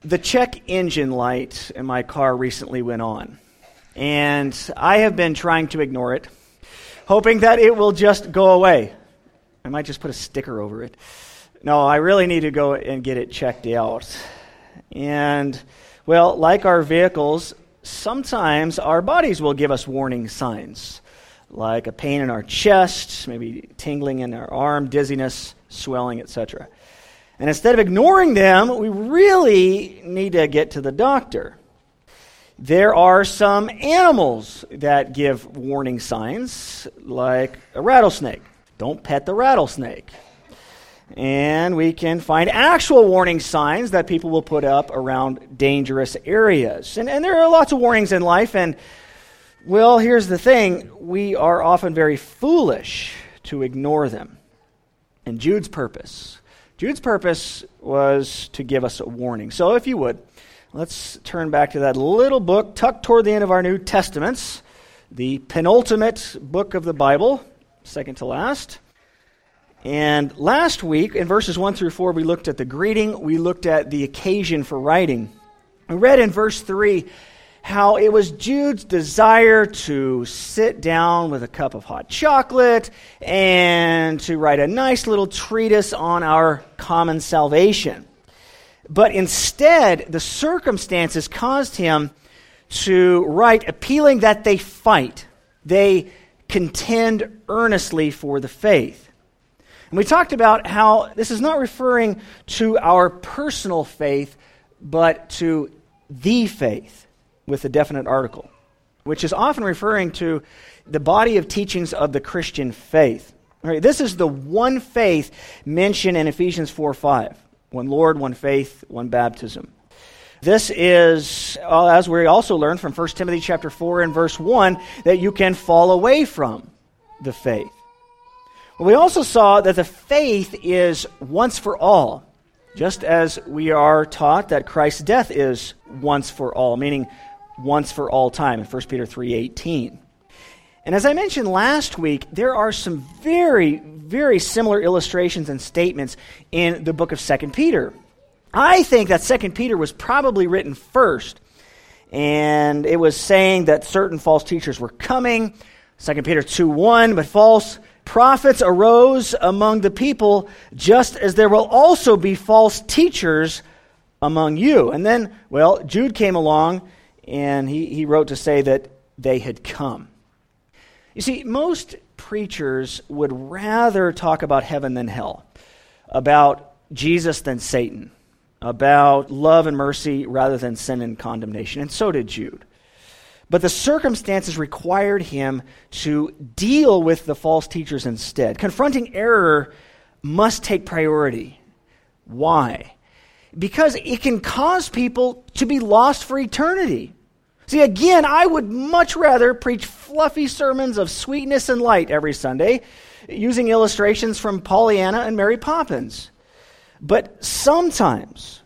The check engine light in my car recently went on, and I have been trying to ignore it, hoping that it will just go away. I might just put a sticker over it. No, I really need to go and get it checked out. And, well, like our vehicles, sometimes our bodies will give us warning signs, like a pain in our chest, maybe tingling in our arm, dizziness, swelling, etc. And instead of ignoring them, we really need to get to the doctor. There are some animals that give warning signs, like a rattlesnake. Don't pet the rattlesnake. And we can find actual warning signs that people will put up around dangerous areas. And there are lots of warnings in life, and, well, here's the thing. We are often very foolish to ignore them. And Jude's purpose was to give us a warning. So if you would, let's turn back to that little book tucked toward the end of our New Testaments, the penultimate book of the Bible, second to last. And last week, in verses 1 through 4, we looked at the greeting. We looked at the occasion for writing. We read in verse 3 how it was Jude's desire to sit down with a cup of hot chocolate and to write a nice little treatise on our common salvation. But instead, the circumstances caused him to write appealing that they fight. They contend earnestly for the faith. And we talked about how this is not referring to our personal faith, but to the faith, with a definite article, which is often referring to the body of teachings of the Christian faith. All right, this is the one faith mentioned in Ephesians 4:5. One Lord, one faith, one baptism. This is, as we also learned from 1 Timothy chapter 4 and verse 1, that you can fall away from the faith. Well, we also saw that the faith is once for all, just as we are taught that Christ's death is once for all, meaning once for all time in 1 Peter 3:18. And as I mentioned last week, there are some very, very similar illustrations and statements in the book of 2 Peter. I think that 2 Peter was probably written first, and it was saying that certain false teachers were coming. 2 Peter 2:1, but false prophets arose among the people, just as there will also be false teachers among you. And then, well, Jude came along, and he wrote to say that they had come. You see, most preachers would rather talk about heaven than hell, about Jesus than Satan, about love and mercy rather than sin and condemnation, and so did Jude. But the circumstances required him to deal with the false teachers instead. Confronting error must take priority. Why? Because it can cause people to be lost for eternity. See, again, I would much rather preach fluffy sermons of sweetness and light every Sunday, using illustrations from Pollyanna and Mary Poppins. But sometimes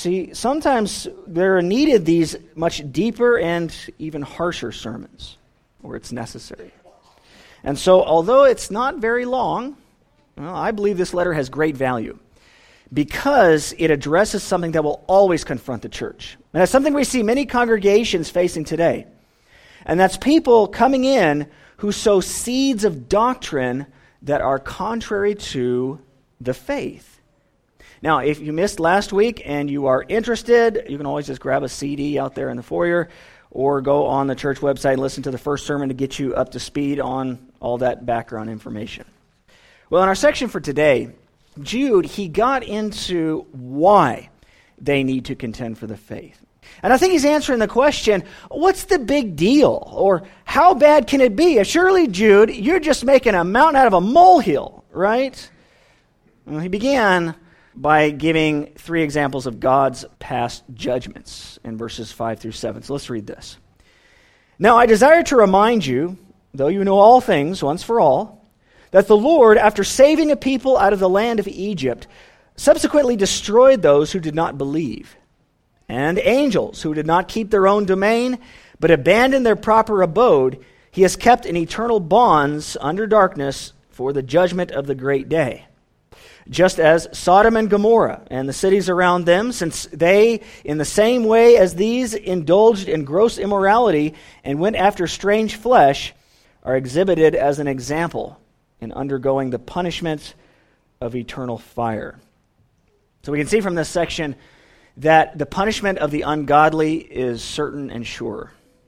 there are needed these much deeper and even harsher sermons where it's necessary. And so, although it's not very long, well, I believe this letter has great value, because it addresses something that will always confront the church. And that's something we see many congregations facing today. And that's people coming in who sow seeds of doctrine that are contrary to the faith. Now, if you missed last week and you are interested, you can always just grab a CD out there in the foyer or go on the church website and listen to the first sermon to get you up to speed on all that background information. Well, in our section for today, Jude, he got into why they need to contend for the faith. And I think he's answering the question, what's the big deal? Or how bad can it be? Surely, Jude, you're just making a mountain out of a molehill, right? Well, he began by giving 3 examples of God's past judgments in verses 5 through 7. So let's read this. Now I desire to remind you, though you know all things once for all, that the Lord, after saving a people out of the land of Egypt, subsequently destroyed those who did not believe, and angels who did not keep their own domain, but abandoned their proper abode, he has kept in eternal bonds under darkness for the judgment of the great day. just as Sodom and Gomorrah and the cities around them, since they, in the same way as these, indulged in gross immorality and went after strange flesh, are exhibited as an example in undergoing the punishment of eternal fire. So we can see from this section that the punishment of the ungodly is certain and sure.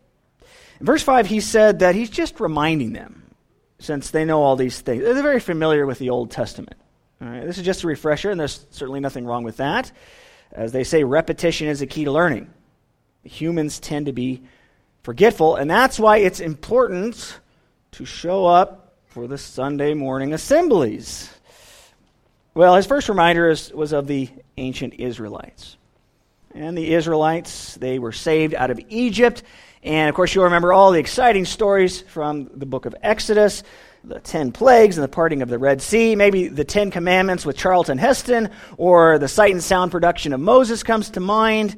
In verse 5, he said that he's just reminding them, since they know all these things. They're very familiar with the Old Testament. All right, this is just a refresher, and there's certainly nothing wrong with that. As they say, repetition is the key to learning. Humans tend to be forgetful, and that's why it's important to show up for the Sunday morning assemblies. Well, his first reminder was of the ancient Israelites. And the Israelites, they were saved out of Egypt. And, of course, you'll remember all the exciting stories from the book of Exodus, the 10 plagues and the parting of the Red Sea, maybe the 10 Commandments with Charlton Heston, or the Sight and Sound production of Moses comes to mind.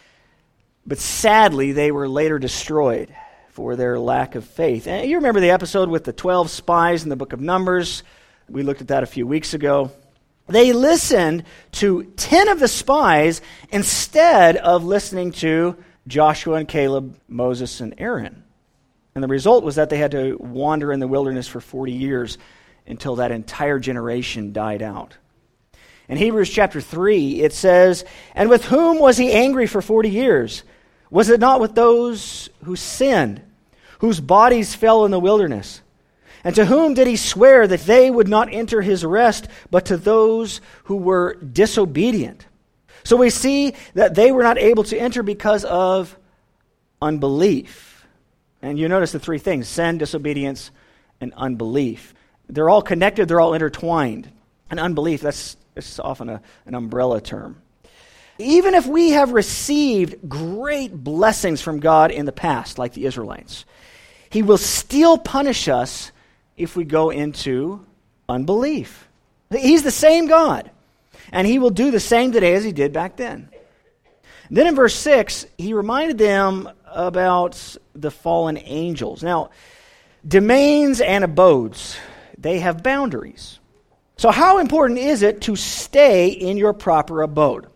But sadly, they were later destroyed for their lack of faith. And you remember the episode with the 12 spies in the book of Numbers. We looked at that a few weeks ago. They listened to 10 of the spies instead of listening to Joshua and Caleb, Moses and Aaron. And the result was that they had to wander in the wilderness for 40 years until that entire generation died out. In Hebrews chapter 3, it says, "And with whom was he angry for 40 years? Was it not with those who sinned, whose bodies fell in the wilderness? And to whom did he swear that they would not enter his rest, but to those who were disobedient?" So we see that they were not able to enter because of unbelief. And you notice the three things: sin, disobedience, and unbelief. They're all connected, they're all intertwined. And unbelief, that's often an umbrella term. Even if we have received great blessings from God in the past, like the Israelites, he will still punish us if we go into unbelief. He's the same God, and he will do the same today as he did back then. Then in verse 6, he reminded them about the fallen angels. Now, domains and abodes, they have boundaries. So how important is it to stay in your proper abode?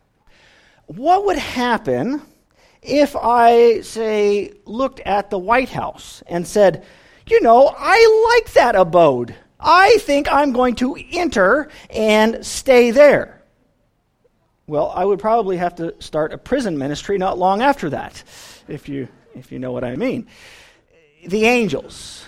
What would happen if I, say, looked at the White House and said, you know, I like that abode. I think I'm going to enter and stay there. Well, I would probably have to start a prison ministry not long after that, if you know what I mean. The angels,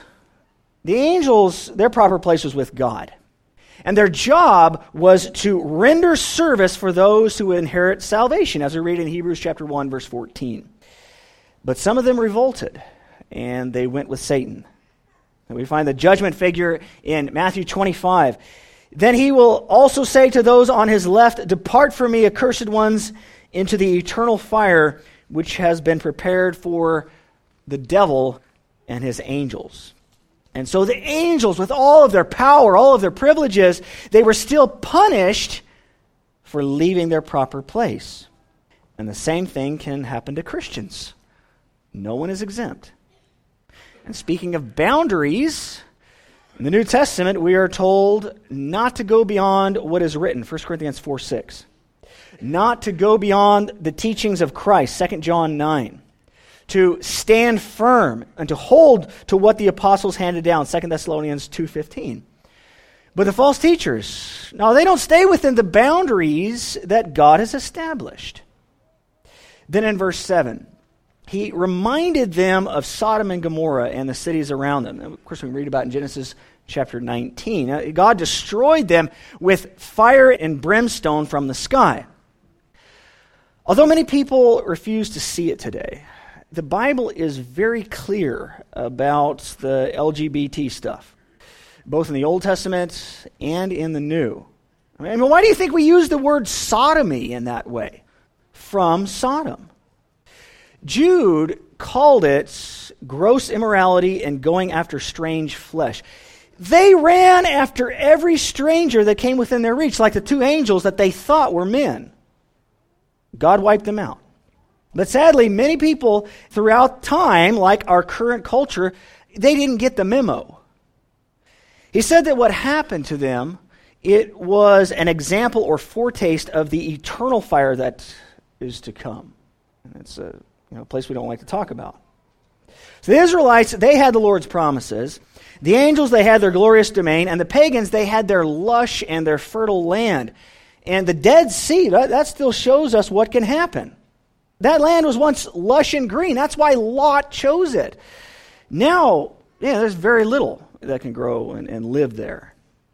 their proper place was with God. And their job was to render service for those who inherit salvation, as we read in Hebrews chapter 1, verse 14. But some of them revolted, and they went with Satan. And we find the judgment figure in Matthew 25. "Then he will also say to those on his left, 'Depart from me, accursed ones, into the eternal fire, which has been prepared for the devil and his angels.'" And so the angels, with all of their power, all of their privileges, they were still punished for leaving their proper place. And the same thing can happen to Christians. No one is exempt. And speaking of boundaries, in the New Testament, we are told not to go beyond what is written, 1 Corinthians 4:6. Not to go beyond the teachings of Christ, 2 John 9. To stand firm and to hold to what the apostles handed down, 2 Thessalonians 2:15. But the false teachers, no, they don't stay within the boundaries that God has established. Then in verse 7, he reminded them of Sodom and Gomorrah and the cities around them. And of course, we read about in Genesis chapter 19. God destroyed them with fire and brimstone from the sky. Although many people refuse to see it today, the Bible is very clear about the LGBT stuff, both in the Old Testament and in the New. I mean, why do you think we use the word sodomy in that way? From Sodom. Jude called it gross immorality and going after strange flesh. They ran after every stranger that came within their reach, like the two angels that they thought were men. God wiped them out. But sadly, many people throughout time, like our current culture, they didn't get the memo. He said that what happened to them It was an example or foretaste of the eternal fire that is to come. And it's a place we don't like to talk about. So the Israelites, they had the Lord's promises. The angels, they had their glorious domain. And the pagans, they had their lush and their fertile land. And the Dead Sea, that still shows us what can happen. That land was once lush and green. That's why Lot chose it. Now, there's very little that can grow and live there.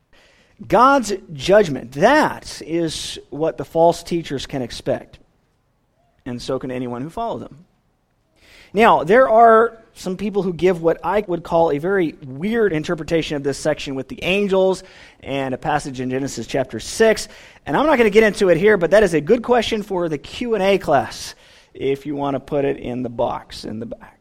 God's judgment, that is what the false teachers can expect. And so can anyone who follows them. Now, there are some people who give what I would call a very weird interpretation of this section with the angels and a passage in Genesis chapter 6. And I'm not going to get into it here, but that is a good question for the Q&A class if you want to put it in the box in the back.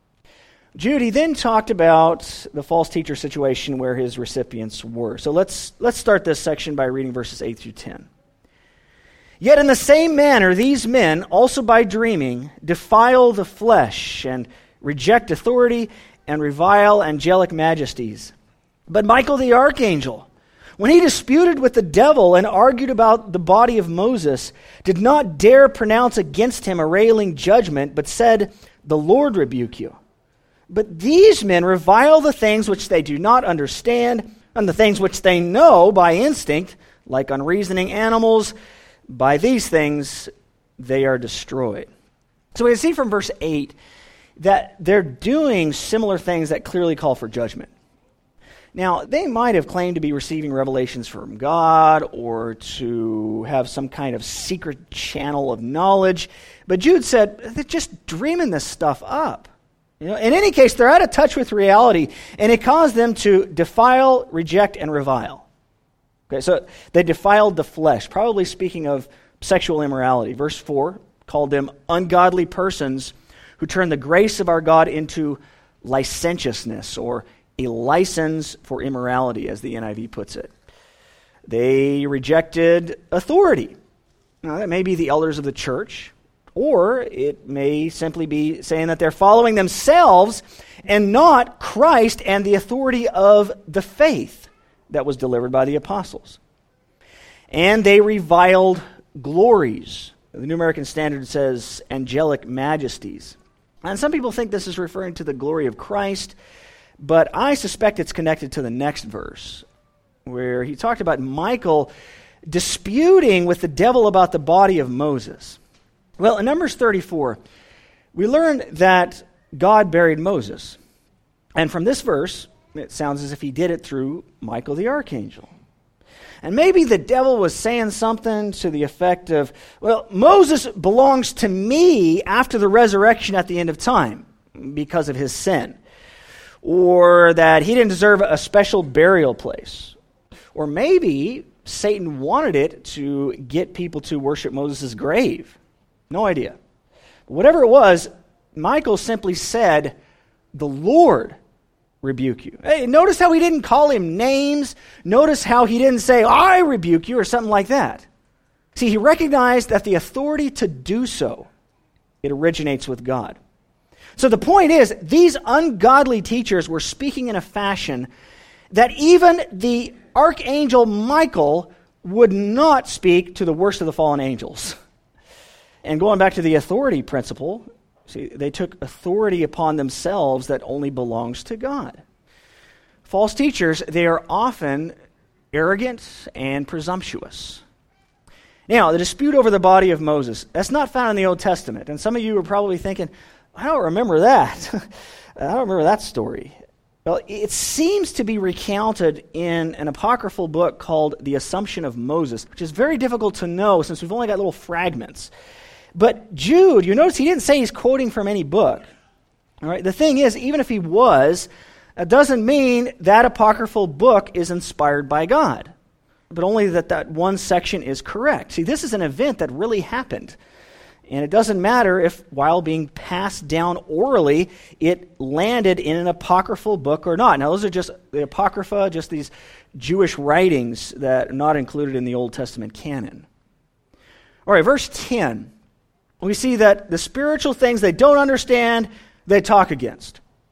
Jude, he then talked about the false teacher situation where his recipients were. So let's start this section by reading verses 8 through 10. Yet in the same manner, these men, also by dreaming, defile the flesh and reject authority and revile angelic majesties. But Michael the archangel, when he disputed with the devil and argued about the body of Moses, did not dare pronounce against him a railing judgment, but said, "The Lord rebuke you." But these men revile the things which they do not understand, and the things which they know by instinct, like unreasoning animals. By these things they are destroyed. So we can see from verse 8 that they're doing similar things that clearly call for judgment. Now, they might have claimed to be receiving revelations from God or to have some kind of secret channel of knowledge, but Jude said they're just dreaming this stuff up. In any case, they're out of touch with reality, and it caused them to defile, reject, and revile. Okay, so they defiled the flesh, probably speaking of sexual immorality. Verse 4 called them ungodly persons who turn the grace of our God into licentiousness, or a license for immorality, as the NIV puts it. They rejected authority. Now, that may be the elders of the church, or it may simply be saying that they're following themselves and not Christ and the authority of the faith that was delivered by the apostles. And they reviled glories. The New American Standard says angelic majesties. And some people think this is referring to the glory of Christ, but I suspect it's connected to the next verse, where he talked about Michael disputing with the devil about the body of Moses. Well, in Numbers 34, we learn that God buried Moses. And from this verse, it sounds as if he did it through Michael the archangel. And maybe the devil was saying something to the effect of, well, Moses belongs to me after the resurrection at the end of time because of his sin. Or that he didn't deserve a special burial place. Or maybe Satan wanted it to get people to worship Moses' grave. No idea. Whatever it was, Michael simply said, "The Lord rebuke you." Hey, notice how he didn't call him names. Notice how he didn't say, "I rebuke you," or something like that. See, he recognized that the authority to do so, it originates with God. So the point is, these ungodly teachers were speaking in a fashion that even the archangel Michael would not speak to the worst of the fallen angels. And going back to the authority principle, see, they took authority upon themselves that only belongs to God. False teachers, they are often arrogant and presumptuous. Now, the dispute over the body of Moses, that's not found in the Old Testament. And some of you are probably thinking, I don't remember that. I don't remember that story. Well, it seems to be recounted in an apocryphal book called The Assumption of Moses, which is very difficult to know since we've only got little fragments. But Jude, you notice he didn't say he's quoting from any book. All right. The thing is, even if he was, it doesn't mean that apocryphal book is inspired by God, but only that one section is correct. See, this is an event that really happened. And it doesn't matter if, while being passed down orally, it landed in an apocryphal book or not. Now, those are just the Apocrypha, just these Jewish writings that are not included in the Old Testament canon. All right, verse 10. We see that the spiritual things they don't understand, they talk against.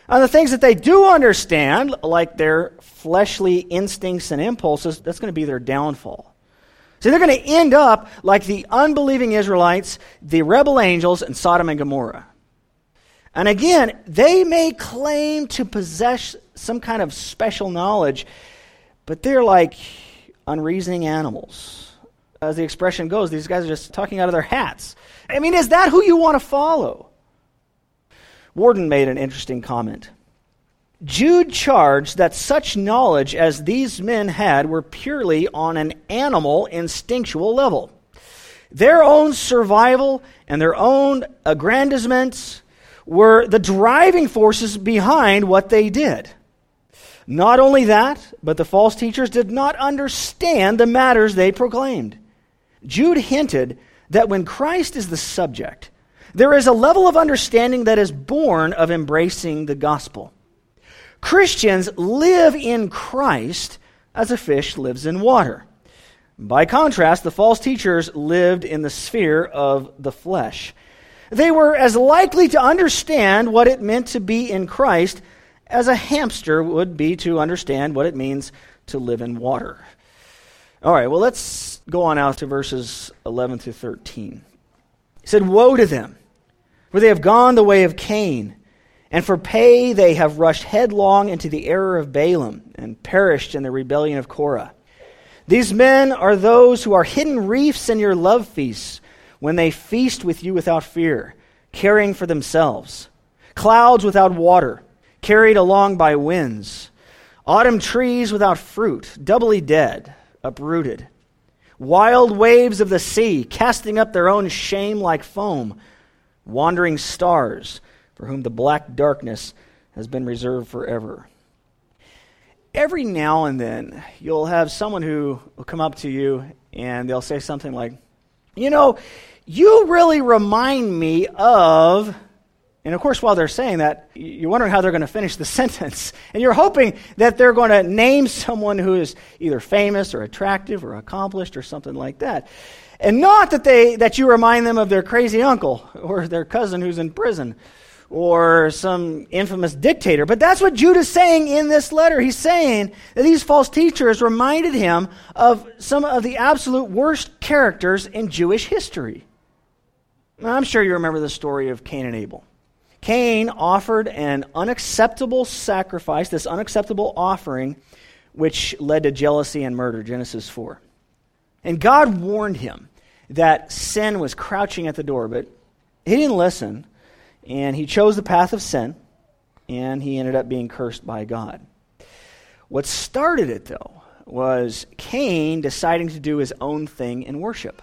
On the things that they do understand, like their fleshly instincts and impulses, that's going to be their downfall. So they're going to end up like the unbelieving Israelites, the rebel angels, and Sodom and Gomorrah. And again, they may claim to possess some kind of special knowledge, but they're like unreasoning animals. As the expression goes, these guys are just talking out of their hats. I mean, is that who you want to follow? Warden made an interesting comment. Jude charged that such knowledge as these men had were purely on an animal, instinctual level. Their own survival and their own aggrandizements were the driving forces behind what they did. Not only that, but the false teachers did not understand the matters they proclaimed. Jude hinted that when Christ is the subject, there is a level of understanding that is born of embracing the gospel. Christians live in Christ as a fish lives in water. By contrast, the false teachers lived in the sphere of the flesh. They were as likely to understand what it meant to be in Christ as a hamster would be to understand what it means to live in water. All right, well, let's go on out to verses 11 to 13. He said, "Woe to them, for they have gone the way of Cain, and for pay they have rushed headlong into the error of Balaam and perished in the rebellion of Korah. These men are those who are hidden reefs in your love feasts, when they feast with you without fear, caring for themselves. Clouds without water, carried along by winds. Autumn trees without fruit, doubly dead, uprooted. Wild waves of the sea, casting up their own shame like foam. Wandering stars, for whom the black darkness has been reserved forever." Every now and then, you'll have someone who will come up to you and they'll say something like, "You know, you really remind me of," and of course while they're saying that, you're wondering how they're going to finish the sentence. And you're hoping that they're going to name someone who is either famous or attractive or accomplished or something like that. And not that you remind them of their crazy uncle or their cousin who's in prison or some infamous dictator. But that's what Jude is saying in this letter. He's saying that these false teachers reminded him of some of the absolute worst characters in Jewish history. Now, I'm sure you remember the story of Cain and Abel. Cain offered an unacceptable sacrifice, this unacceptable offering, which led to jealousy and murder, Genesis 4. And God warned him that sin was crouching at the door, but he didn't listen, and he chose the path of sin, and he ended up being cursed by God. What started it, though, was Cain deciding to do his own thing in worship.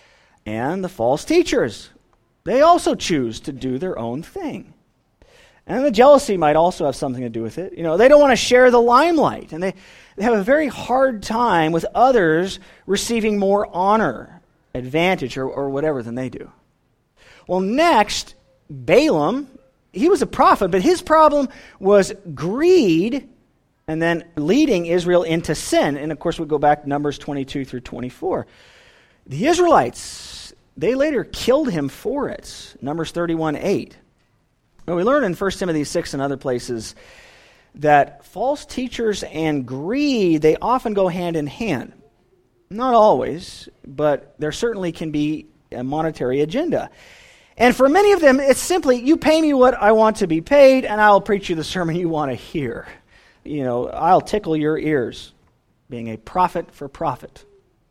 And the false teachers, they also choose to do their own thing. And the jealousy might also have something to do with it. You know, they don't want to share the limelight, and they have a very hard time with others receiving more honor, advantage, or whatever than they do. Well, next, Balaam, he was a prophet, but his problem was greed and then leading Israel into sin. And of course, we go back to Numbers 22 through 24. The Israelites, they later killed him for it. Numbers 31:8. Well, we learn in 1 Timothy 6 and other places that false teachers and greed, they often go hand in hand. Not always, but there certainly can be a monetary agenda. And for many of them, it's simply, you pay me what I want to be paid, and I'll preach you the sermon you want to hear. You know, I'll tickle your ears, being a prophet for profit.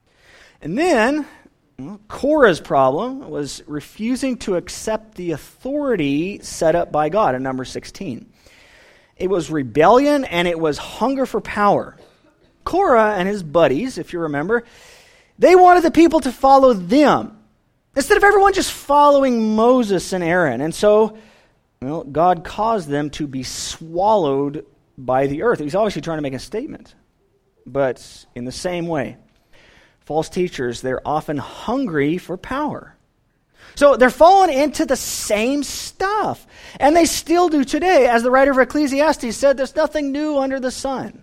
And then, Korah's problem was refusing to accept the authority set up by God in Numbers 16. It was rebellion, and it was hunger for power. Korah and his buddies, if you remember, they wanted the people to follow them, instead of everyone just following Moses and Aaron. And so, God caused them to be swallowed by the earth. He's obviously trying to make a statement. But in the same way, false teachers, they're often hungry for power. So they're falling into the same stuff. And they still do today. As the writer of Ecclesiastes said, there's nothing new under the sun.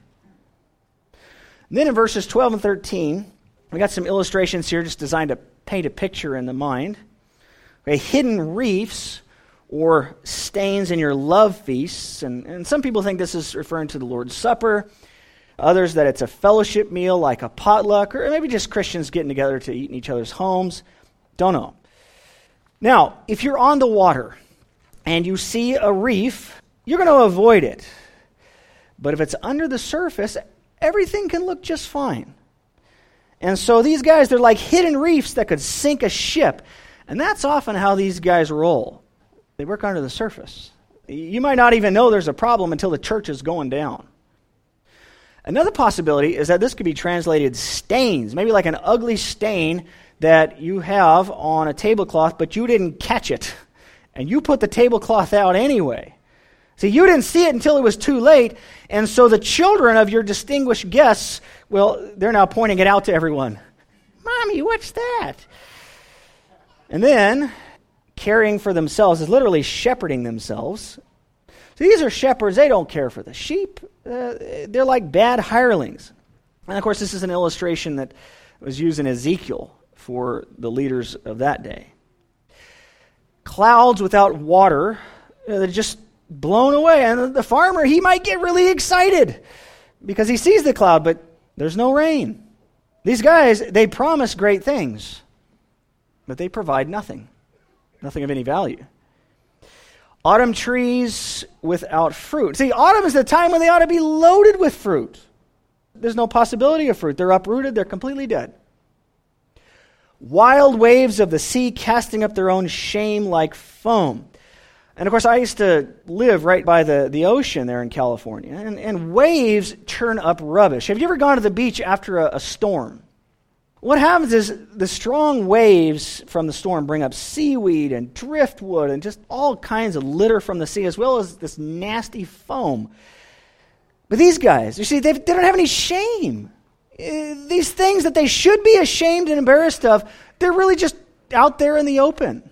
And then in verses 12 and 13, we got some illustrations here just designed to paint a picture in the mind. Okay, hidden reefs or stains in your love feasts. And some people think this is referring to the Lord's Supper. Others that it's a fellowship meal like a potluck, or maybe just Christians getting together to eat in each other's homes. Don't know. Now, if you're on the water and you see a reef, you're going to avoid it. But if it's under the surface, everything can look just fine. And so these guys, they're like hidden reefs that could sink a ship. And that's often how these guys roll. They work under the surface. You might not even know there's a problem until the church is going down. Another possibility is that this could be translated stains, maybe like an ugly stain that you have on a tablecloth, but you didn't catch it. And you put the tablecloth out anyway. See, you didn't see it until it was too late, and so the children of your distinguished guests, well, they're now pointing it out to everyone. Mommy, what's that? And then, caring for themselves is literally shepherding themselves. So these are shepherds, they don't care for the sheep. They're like bad hirelings. And of course, this is an illustration that was used in Ezekiel for the leaders of that day. Clouds without water, they're just blown away. And the farmer, he might get really excited because he sees the cloud, but there's no rain. These guys, they promise great things, but they provide nothing of any value. Autumn trees without fruit. See, autumn is the time when they ought to be loaded with fruit. There's no possibility of fruit. They're uprooted. They're completely dead. Wild waves of the sea casting up their own shame like foam. And of course, I used to live right by the ocean there in California. And waves churn up rubbish. Have you ever gone to the beach after a storm? What happens is the strong waves from the storm bring up seaweed and driftwood and just all kinds of litter from the sea, as well as this nasty foam. But these guys, you see, they don't have any shame. These things that they should be ashamed and embarrassed of, they're really just out there in the open.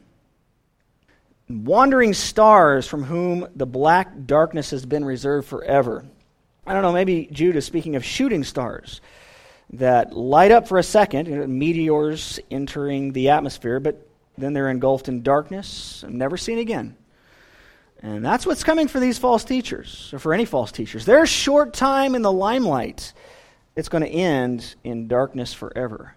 Wandering stars from whom the black darkness has been reserved forever. I don't know, maybe Jude is speaking of shooting stars that light up for a second, meteors entering the atmosphere, but then they're engulfed in darkness and never seen again. And that's what's coming for these false teachers, or for any false teachers. Their short time in the limelight, it's going to end in darkness forever.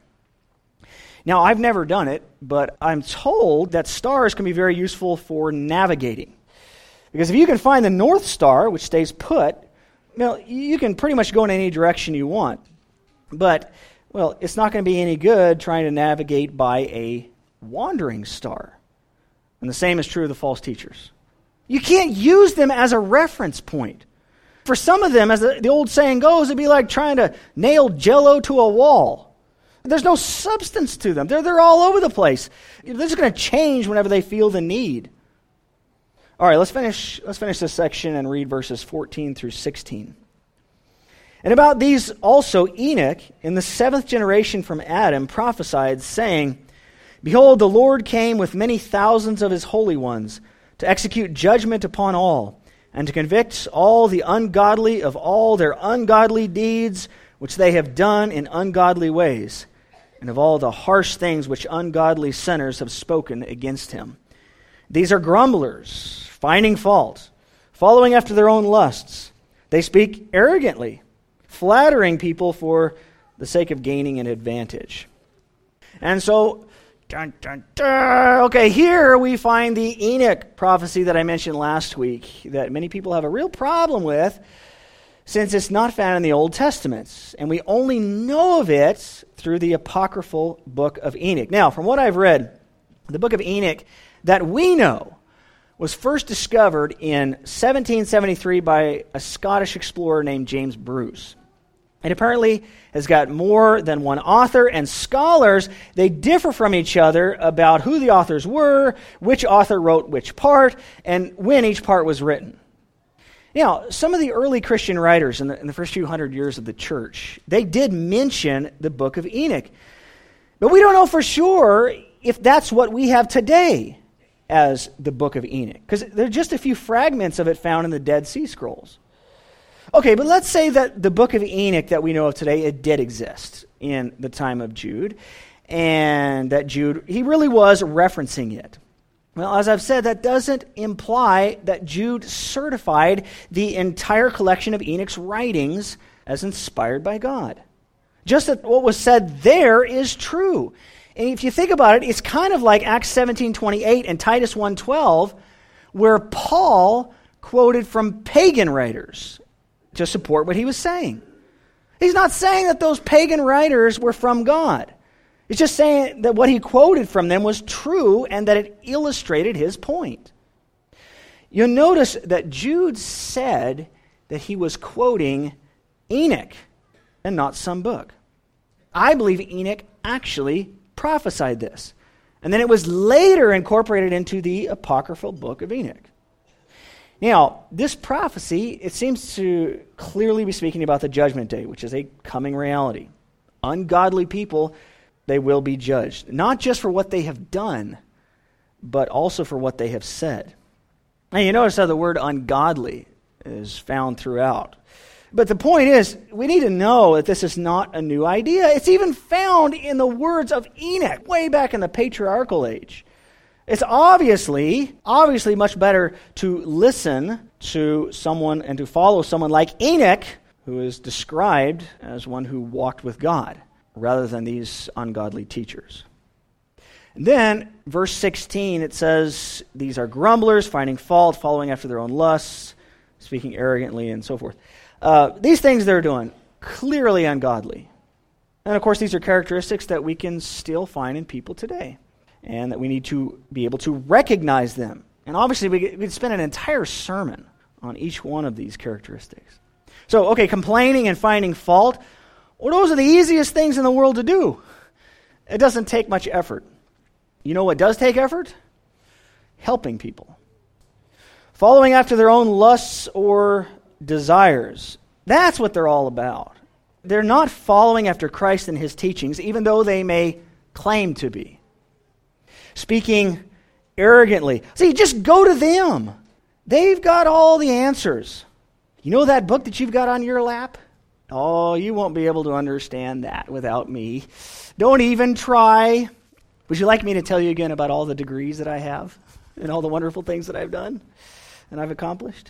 Now, I've never done it, but I'm told that stars can be very useful for navigating. Because if you can find the North Star, which stays put, well, you can pretty much go in any direction you want. But, well, it's not going to be any good trying to navigate by a wandering star. And the same is true of the false teachers. You can't use them as a reference point. For some of them, as the old saying goes, it'd be like trying to nail Jell-O to a wall. There's no substance to them. They're all over the place. They're just going to change whenever they feel the need. All right, let's finish this section and read verses 14 through 16. And about these also Enoch, in the 7th generation from Adam, prophesied, saying, Behold, the Lord came with many thousands of his holy ones to execute judgment upon all, and to convict all the ungodly of all their ungodly deeds which they have done in ungodly ways, and of all the harsh things which ungodly sinners have spoken against him. These are grumblers, finding fault, following after their own lusts. They speak arrogantly, flattering people for the sake of gaining an advantage. And so, dun, dun, dun, okay, here we find the Enoch prophecy that I mentioned last week that many people have a real problem with, since it's not found in the Old Testament, and we only know of it through the apocryphal book of Enoch. Now, from what I've read, the book of Enoch that we know was first discovered in 1773 by a Scottish explorer named James Bruce. It apparently has got more than one author, and scholars, they differ from each other about who the authors were, which author wrote which part, and when each part was written. Now, some of the early Christian writers in the first few hundred years of the church, they did mention the book of Enoch. But we don't know for sure if that's what we have today as the book of Enoch, because there are just a few fragments of it found in the Dead Sea Scrolls. Okay, but let's say that the book of Enoch that we know of today, it did exist in the time of Jude, and that Jude, he really was referencing it. Well, as I've said, that doesn't imply that Jude certified the entire collection of Enoch's writings as inspired by God. Just that what was said there is true. And if you think about it, it's kind of like Acts 17:28 and Titus 1:12, where Paul quoted from pagan writers to support what he was saying. He's not saying that those pagan writers were from God. He's just saying that what he quoted from them was true and that it illustrated his point. You'll notice that Jude said that he was quoting Enoch and not some book. I believe Enoch actually prophesied this. And then it was later incorporated into the apocryphal book of Enoch. Now, this prophecy, it seems to clearly be speaking about the judgment day, which is a coming reality. Ungodly people, they will be judged, not just for what they have done, but also for what they have said. Now, you notice how the word ungodly is found throughout. But the point is, we need to know that this is not a new idea. It's even found in the words of Enoch, way back in the patriarchal age. It's obviously much better to listen to someone and to follow someone like Enoch, who is described as one who walked with God, rather than these ungodly teachers. And then, verse 16, it says, these are grumblers, finding fault, following after their own lusts, speaking arrogantly, and so forth. These things they're doing, clearly ungodly. And of course, these are characteristics that we can still find in people today, and that we need to be able to recognize them. And obviously, we could spend an entire sermon on each one of these characteristics. So, okay, complaining and finding fault, well, those are the easiest things in the world to do. It doesn't take much effort. You know what does take effort? Helping people. Following after their own lusts or desires. That's what they're all about. They're not following after Christ and his teachings, even though they may claim to be. Speaking arrogantly. See, just go to them. They've got all the answers. You know that book that you've got on your lap? Oh, you won't be able to understand that without me. Don't even try. Would you like me to tell you again about all the degrees that I have and all the wonderful things that I've done and I've accomplished?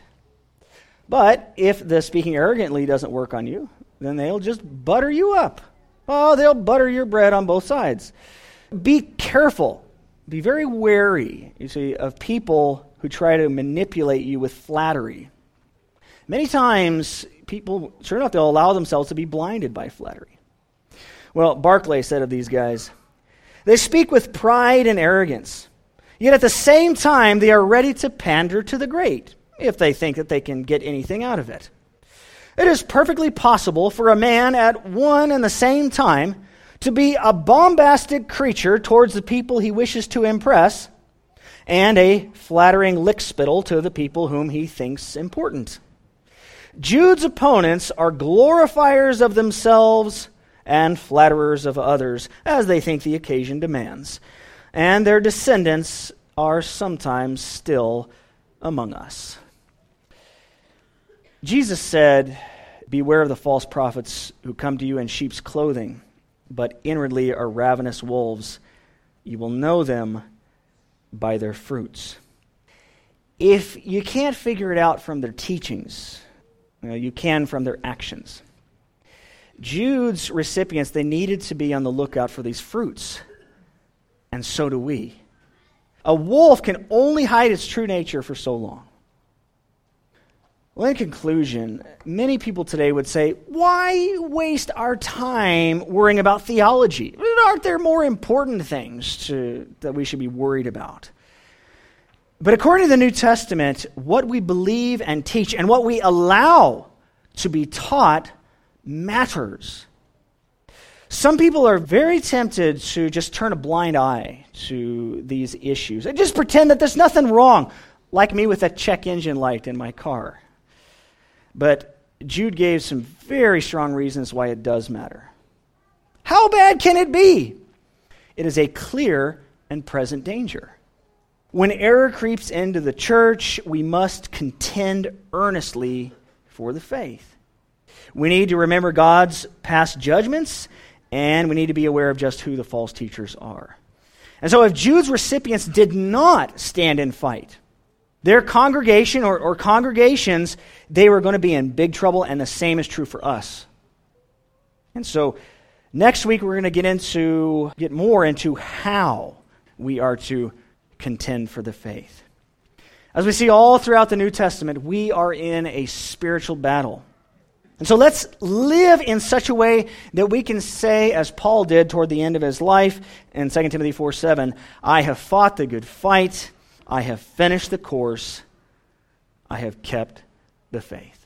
But if the speaking arrogantly doesn't work on you, then they'll just butter you up. Oh, they'll butter your bread on both sides. Be careful. Be very wary, you see, of people who try to manipulate you with flattery. Many times, people, sure enough, they'll allow themselves to be blinded by flattery. Well, Barclay said of these guys, they speak with pride and arrogance, yet at the same time they are ready to pander to the great, if they think that they can get anything out of it. It is perfectly possible for a man at one and the same time to be a bombastic creature towards the people he wishes to impress and a flattering lickspittle to the people whom he thinks important. Jude's opponents are glorifiers of themselves and flatterers of others, as they think the occasion demands. And their descendants are sometimes still among us. Jesus said, beware of the false prophets who come to you in sheep's clothing, but inwardly are ravenous wolves. You will know them by their fruits. If you can't figure it out from their teachings, you can from their actions. Jude's recipients, they needed to be on the lookout for these fruits, and so do we. A wolf can only hide its true nature for so long. Well, in conclusion, many people today would say, why waste our time worrying about theology? Aren't there more important things that we should be worried about? But according to the New Testament, what we believe and teach and what we allow to be taught matters. Some people are very tempted to just turn a blind eye to these issues and just pretend that there's nothing wrong, like me with that check engine light in my car. But Jude gave some very strong reasons why it does matter. How bad can it be? It is a clear and present danger. When error creeps into the church, we must contend earnestly for the faith. We need to remember God's past judgments, and we need to be aware of just who the false teachers are. And so if Jude's recipients did not stand and fight, their congregation or congregations, they were going to be in big trouble, and the same is true for us. And so next week we're going to get more into how we are to contend for the faith. As we see all throughout the New Testament, we are in a spiritual battle. And so let's live in such a way that we can say, as Paul did toward the end of his life in 2 Timothy 4:7, I have fought the good fight, I have finished the course, I have kept the faith.